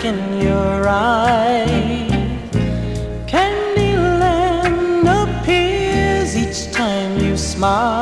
in your eyes. Candyland appears each time you smile.